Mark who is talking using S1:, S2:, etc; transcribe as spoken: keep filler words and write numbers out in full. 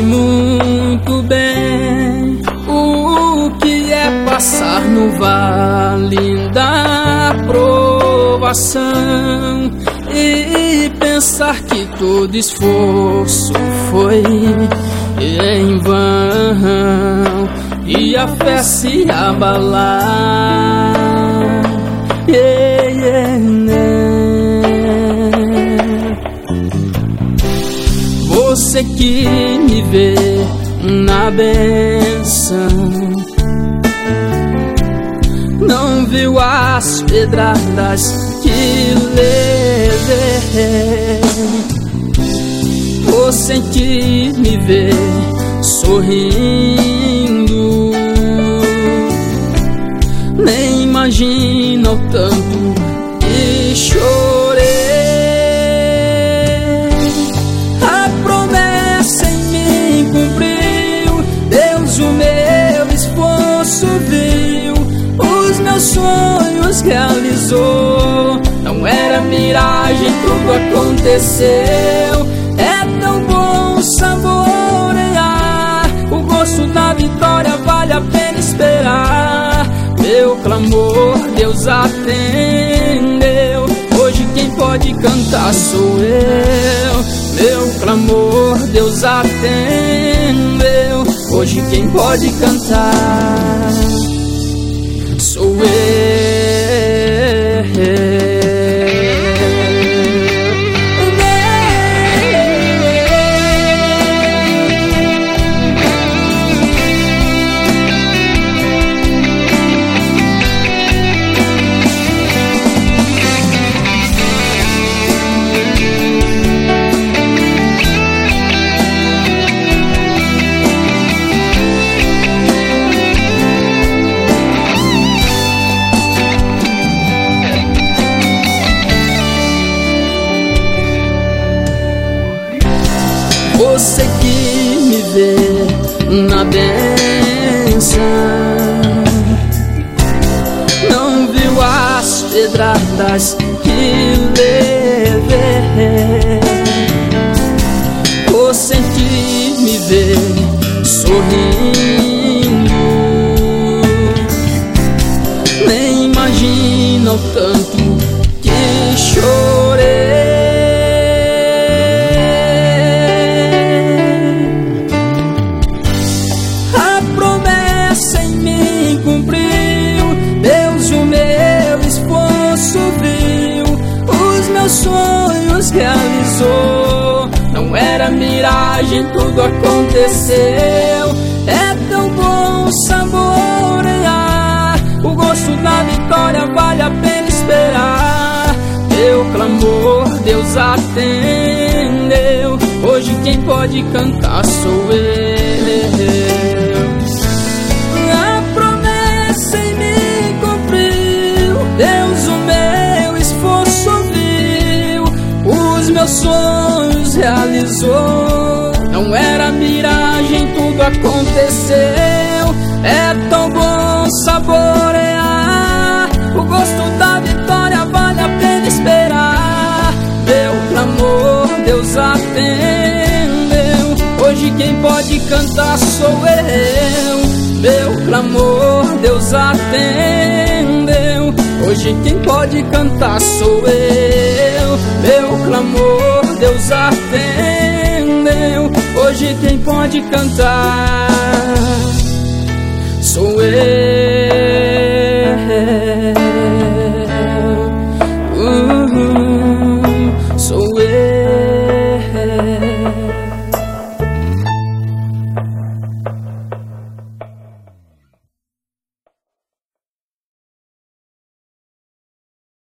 S1: muito bem o que é passar no vale da provação e pensar que todo esforço foi em vão e a fé se abalar. Yeah, yeah, yeah. Você que me vê na bênção não viu as pedradas que levei. Você que me vê sorrindo nem imagina o tanto que chorei. A promessa em mim cumpriu, Deus o meu esforço viu, os meus sonhos realizou. Não era miragem, tudo aconteceu. É tão bom saborear o gosto da vitória, vale a pena esperar. Meu clamor Deus atendeu, hoje quem pode cantar sou eu. Meu clamor Deus atendeu, hoje quem pode cantar sou eu. Você que me vê na bênção não viu as pedradas que levei. Você que me vê sorrindo nem imagina o tanto que chorei. Sonhos realizou, não era miragem, tudo aconteceu. É tão bom saborear o gosto da vitória, vale a pena esperar. Meu clamor Deus atendeu, hoje quem pode cantar sou eu. A promessa em mim cumpriu, Deus o meu esforço viu, os meus sonhos realizou. Não era miragem, tudo aconteceu. É tão bom saborear o gosto da vitória, vale a pena esperar. Meu clamor Deus atendeu, hoje quem pode cantar sou eu. Meu clamor Deus atendeu, hoje quem pode cantar sou eu. Meu clamor Deus atendeu, hoje quem pode cantar